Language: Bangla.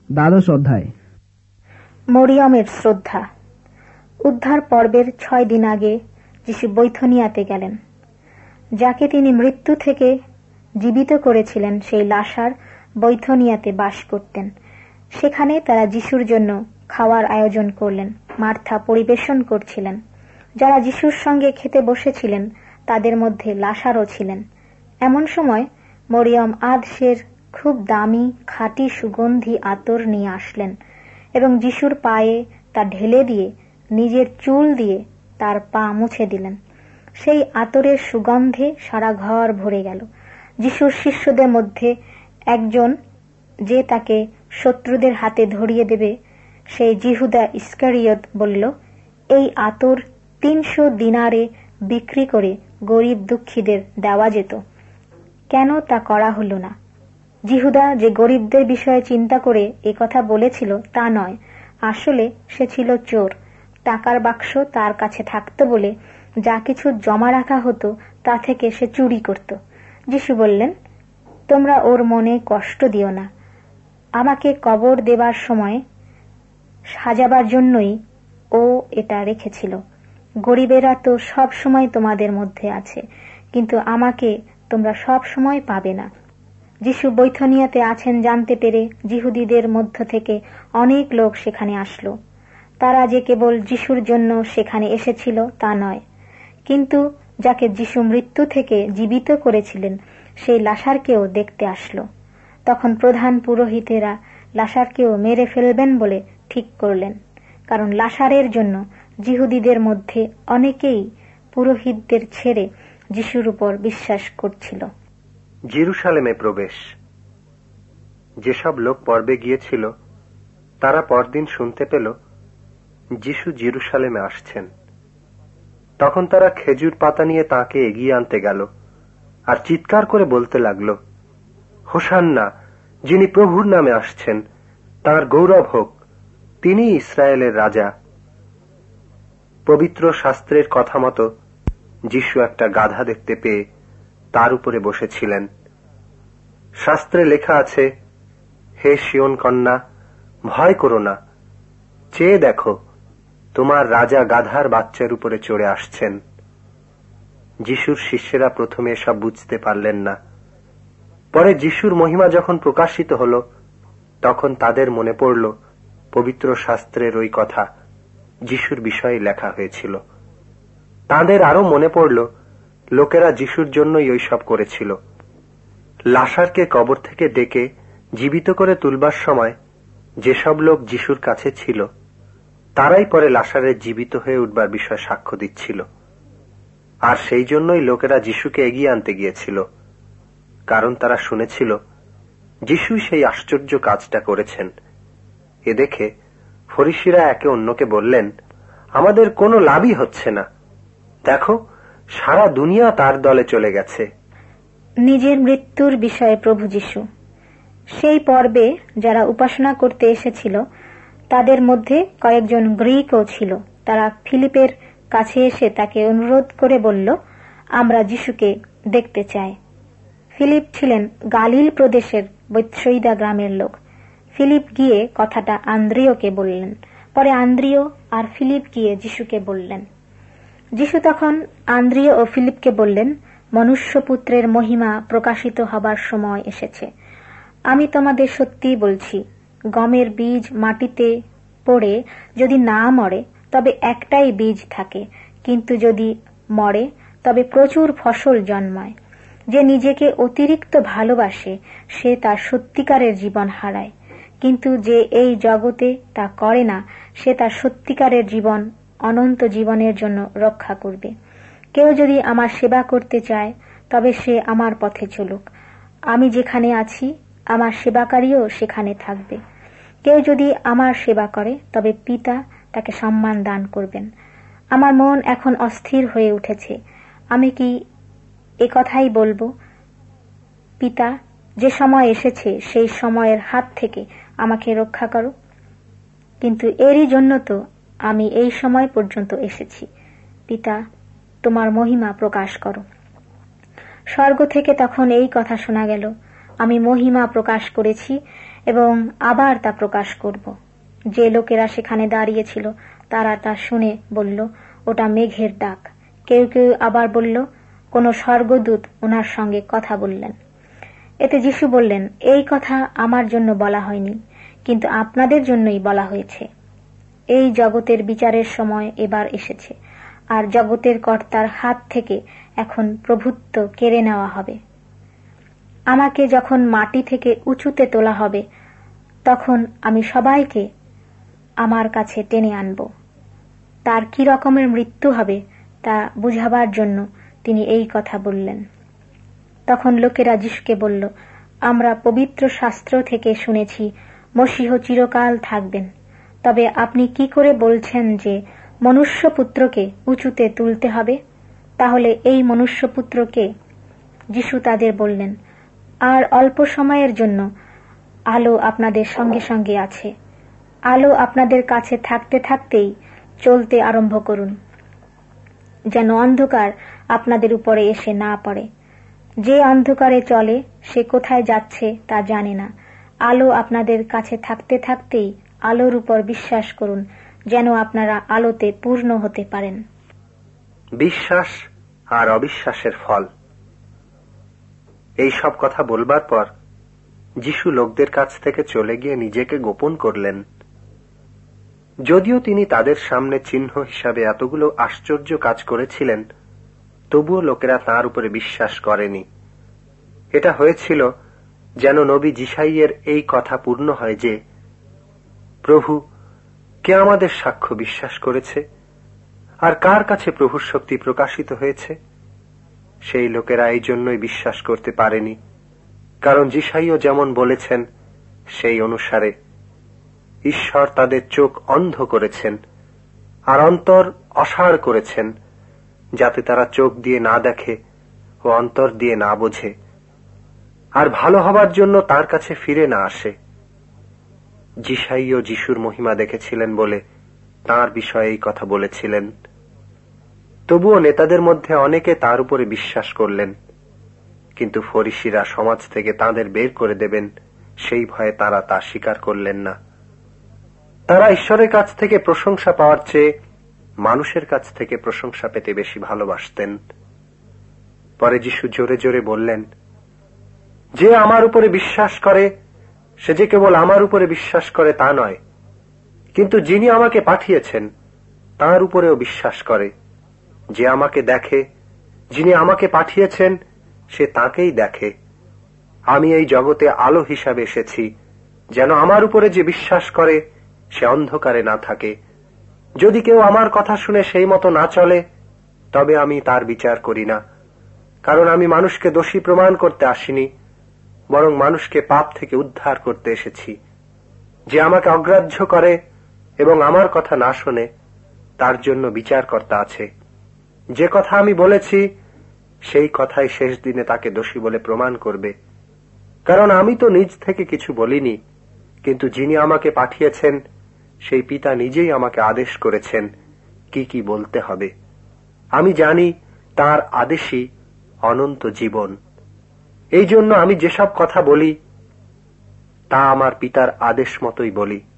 দ্বাদশ অধ্যায়। মরিয়মের শ্রদ্ধা। উদ্ধার পর্বের 6 দিন আগে যিশু বৈথনিয়াতে গেলেন। যাকে তিনি মৃত্যু থেকে জীবিত করেছিলেন সেই লাসার বৈথনিয়াতে বাস করতেন। সেখানে তারা যিশুর জন্য খাওয়ার আয়োজন করলেন। মার্থা পরিবেশন করছিলেন। যারা যিশুর সঙ্গে খেতে বসেছিলেন তাদের মধ্যে লাসারও ছিলেন। এমন সময় মরিয়ম আধসের খুব দামি খাঁটি সুগন্ধি আতর নিয়ে আসলেন এবং যিশুর পায়ে তা ঢেলে দিয়ে নিজের চুল দিয়ে তার পা মুছে দিলেন। সেই আতরের সুগন্ধে সারা ঘর ভরে গেল। যিশুর শিষ্যদের মধ্যে একজন, যে তাকে শত্রুদের হাতে ধরিয়ে দেবে, সেই জিহুদা ইস্কারিয়ত বলল, এই আতর 300 দিনারে বিক্রি করে গরিব দুঃখীদের দেওয়া যেত। কেন তা করা হলো না? জিহুদা যে গরিবদের বিষয়ে চিন্তা করে কথা বলেছিল তা নয়। আসলে সে ছিল চোর। টাকার বাক্স তার কাছে থাকত বলে যা কিছু জমা রাখা হতো তা থেকে সে চুরি করত। যিশু বললেন, তোমরা ওর মনে কষ্ট দিও না। আমাকে কবর দেবার সময় সাজাবার জন্যই ও এটা রেখেছিল। গরিবেরা তো সব সময় তোমাদের মধ্যে আছে, কিন্তু আমাকে তোমরা সব সময় পাবে না। যিশু বৈথনিয়াতে আছেন জানতে পেরে যিহুদীদের মধ্য থেকে অনেক লোক সেখানে আসলো। তারা যে কেবল যিশুর জন্য সেখানে এসেছিল তা নয়, কিন্তু যাকে যিশু মৃত্যু থেকে জীবিত করেছিলেন সেই লাসারকেও দেখতে আসলো। তখন প্রধান পুরোহিতেরা লাসারকেও মেরে ফেলবেন বলে ঠিক করলেন, কারণ লাসারের জন্য যিহুদীদের মধ্যে অনেকেই পুরোহিতদের ছেড়ে যিশুর উপর বিশ্বাস করছিল। জেরুসালেমে প্রবেশ। যেসব লোক পর্বে গিয়েছিল তারা পরদিন শুনতে পেল যিশু জেরুসালেমে আসছেন। তখন তারা খেজুর পাতা নিয়ে তাকে এগিয়ে আনতে গেল আর চিৎকার করে বলতে লাগল, হোসান্না, যিনি প্রভুর নামে আসছেন, তার গৌরব হোক, তিনি ইসরায়েলের রাজা। পবিত্র শাস্ত্রের কথা মতো যিশু একটা গাধা দেখতে পেয়ে তার উপরে বসেছিলেন। শাস্ত্রে লেখা আছে, হে সিয়ন কন্যা, ভয় করো না, চেয়ে দেখো, তোমার রাজা গাধার বাচ্চার উপরে চড়ে আসছেন। যিশুর শিষ্যেরা প্রথমে এসব বুঝতে পারলেন না। পরে যিশুর মহিমা যখন প্রকাশিত হল তখন তাদের মনে পড়ল পবিত্র শাস্ত্রের ওই কথা যিশুর বিষয়ে লেখা হয়েছিল। তাদের আরো মনে পড়ল লোকেরা যিশুর জন্যই ওই সব করেছিল। লাসারকে কবর থেকে ডেকে জীবিত করে তুলবার সময় যেসব লোক যিশুর কাছে ছিল তারাই পরে লাসারের জীবিত হয়ে উঠবার বিষয়ে সাক্ষ্য দিচ্ছিল। আর সেই জন্যই লোকেরা যিশুকে এগিয়ে আনতে গিয়েছিল, কারণ তারা শুনেছিল যিশুই সেই আশ্চর্য কাজটা করেছেন। এ দেখে ফরিসিরা একে অন্যকে বললেন, আমাদের কোনো লাভই হচ্ছে না, দেখো সারা দুনিয়া তার দলে চলে গেছে। নিজের মৃত্যুর বিষয়ে প্রভু যিশু। সেই পর্বে যারা উপাসনা করতে এসেছিল তাদের মধ্যে কয়েকজন গ্রিকও ছিল। তারা ফিলিপের কাছে এসে তাকে অনুরোধ করে বলল, আমরা যিশুকে দেখতে চাই। ফিলিপ ছিলেন গালিল প্রদেশের বেথসাইদা গ্রামের লোক। ফিলিপ গিয়ে কথাটা আন্দ্রিয়কে বললেন। পরে আন্দ্রিয় আর ফিলিপ গিয়ে যিশুকে বললেন। যিশু তখন আন্দ্রিয় ও ফিলিপকে বললেন, মনুষ্যপুত্রের মহিমা প্রকাশিত হবার সময় এসেছে। আমি তোমাদের সত্যি বলছি, গমের বীজ মাটিতে পড়ে যদি না মরে তবে একটাই বীজ থাকে, কিন্তু যদি মরে তবে প্রচুর ফসল জন্মায়। যে নিজেকে অতিরিক্ত ভালোবাসে সে তার সত্যিকারের জীবন হারায়, কিন্তু যে এই জগতে তা করে না সে তার সত্যিকারের জীবন অনন্ত জীবনের জন্য রক্ষা করবে। কেউ যদি আমার সেবা করতে চায় তবে সে আমার পথে চলুক। আমি যেখানে আছি আমার সেবাকারীও সেখানে থাকবে। কেউ যদি আমার সেবা করে তবে পিতা তাকে সম্মান দান করবেন। আমার মন এখন অস্থির হয়ে উঠেছে। আমি কি একথাই বলবো, পিতা, যে সময় এসেছে সেই সময়ের হাত থেকে আমাকে রক্ষা করো? কিন্তু এরই জন্য তো আমি এই সময় পর্যন্ত এসেছি। পিতা, তোমার মহিমা প্রকাশ করো। স্বর্গ থেকে তখন এই কথা শোনা গেল, আমি মহিমা প্রকাশ করেছি এবং আবার তা প্রকাশ করব। যে লোকেরা সেখানে দাঁড়িয়েছিল তারা তা শুনে বলল, ওটা মেঘের ডাক। কেউ কেউ আবার বলল, কোন স্বর্গদূত ওনার সঙ্গে কথা বললেন। এতে যিশু বললেন, এই কথা আমার জন্য বলা হয়নি, কিন্তু আপনাদের জন্যই বলা হয়েছে। এই জগতের বিচারের সময় এবার এসেছে, আর জগতের কর্তার হাত থেকে এখন প্রভুত্ব কেড়ে নেওয়া হবে। আমাকে যখন মাটি থেকে উঁচুতে তোলা হবে, তখন আমি সবাইকে আমার কাছে টেনে আনব। তার কি রকমের মৃত্যু হবে তা বুঝাবার জন্য তিনি এই কথা বললেন। তখন লোকেরা যিশুকে বলল, আমরা পবিত্র শাস্ত্র থেকে শুনেছি মসীহ চিরকাল থাকবেন, তবে আপনি কি করে বলছেন যে মনুষ্যপুত্রকে উঁচুতে তুলতে হবে? তাহলে এই মনুষ্যপুত্রকে? যিশু তাদের বললেন, আর অল্প সময়ের জন্য আলো আপনাদের সঙ্গে সঙ্গে আছে। আলো আপনাদের কাছে থাকতে থাকতেই চলতে আরম্ভ করুন, যেন অন্ধকার আপনাদের উপরে এসে না পড়ে। যে অন্ধকারে চলে সে কোথায় যাচ্ছে তা জানে না। আলো আপনাদের কাছে থাকতে থাকতেই আলোর উপর বিশ্বাস করুন, যেন আপনারা আলোতে পূর্ণ হতে পারেন। বিশ্বাস আর অবিশ্বাসের ফল। এই সব কথা বলবার পর যিশু লোকদের কাছ থেকে চলে গিয়ে নিজেকে গোপন করলেন। যদিও তিনি তাদের সামনে চিহ্ন হিসাবে এতগুলো আশ্চর্য কাজ করেছিলেন, তবুও লোকেরা তাঁর উপরে বিশ্বাস করেনি। এটা হয়েছিল যেন নবী যিশাইয়ের এই কথা পূর্ণ হয় যে, প্রভু, কে আমাদের সাক্ষ্য বিশ্বাস করেছে, আর কার কাছে প্রভুর শক্তি প্রকাশিত হয়েছে? সেই লোকেরা এই জন্যই বিশ্বাস করতে পারেনি, কারণ যিশাইও যেমন বলেছেন সেই অনুসারে ঈশ্বর তাদের চোখ অন্ধ করেছেন আর অন্তর অসাড় করেছেন, যাতে তারা চোখ দিয়ে না দেখে ও অন্তর দিয়ে না বোঝে, আর ভালো হবার জন্য তার কাছে ফিরে না আসে। যিশাইও যিশুর মহিমা দেখেছিলেন বলে তাঁর বিষয়ে এই কথা বলেছিলেন। তবুও নেতাদের মধ্যে অনেকে তার উপরে বিশ্বাস করলেন, কিন্তু ফরিসিরা সমাজ থেকে তাদের বের করে দেবেন সেই ভয়ে তারা তা স্বীকার করলেন না। তারা ঈশ্বরের কাছ থেকে প্রশংসা পাওয়ার চেয়ে মানুষের কাছ থেকে প্রশংসা পেতে বেশি ভালোবাসতেন। পরে যিশু জোরে জোরে বললেন, যে আমার উপরে বিশ্বাস করে সে যে কেবল আমার উপরে বিশ্বাস করে তা নয়, কিন্তু যিনি আমাকে পাঠিয়েছেন তাঁর উপরেও বিশ্বাস করে। যে আমাকে দেখে, যিনি আমাকে পাঠিয়েছেন সে তাঁকেই দেখে। আমি এই জগতে আলো হিসাবে এসেছি, যেন আমার উপরে যে বিশ্বাস করে সে অন্ধকারে না থাকে। যদি কেউ আমার কথা শুনে সেই মতো না চলে, তবে আমি তার বিচার করি না, কারণ আমি মানুষকে দোষী প্রমাণ করতে আসিনি, বরং মানুষকে পাপ থেকে উদ্ধার করতে এসেছি। যে আমাকে অগ্রাহ্য করে এবং আমার কথা না শোনে, তার জন্য বিচারকর্তা আছে। যে কথা আমি বলেছি সেই কথাই শেষ দিনে তাকে দোষী বলে প্রমাণ করবে, কারণ আমি তো নিজ থেকে কিছু বলিনি, কিন্তু যিনি আমাকে পাঠিয়েছেন সেই পিতা নিজেই আমাকে আদেশ করেছেন কি কি বলতে হবে। আমি জানি তার আদেশই অনন্ত জীবন। এই জন্য আমি যেসব কথা বলি তা আমার পিতার আদেশ মতোই বলি।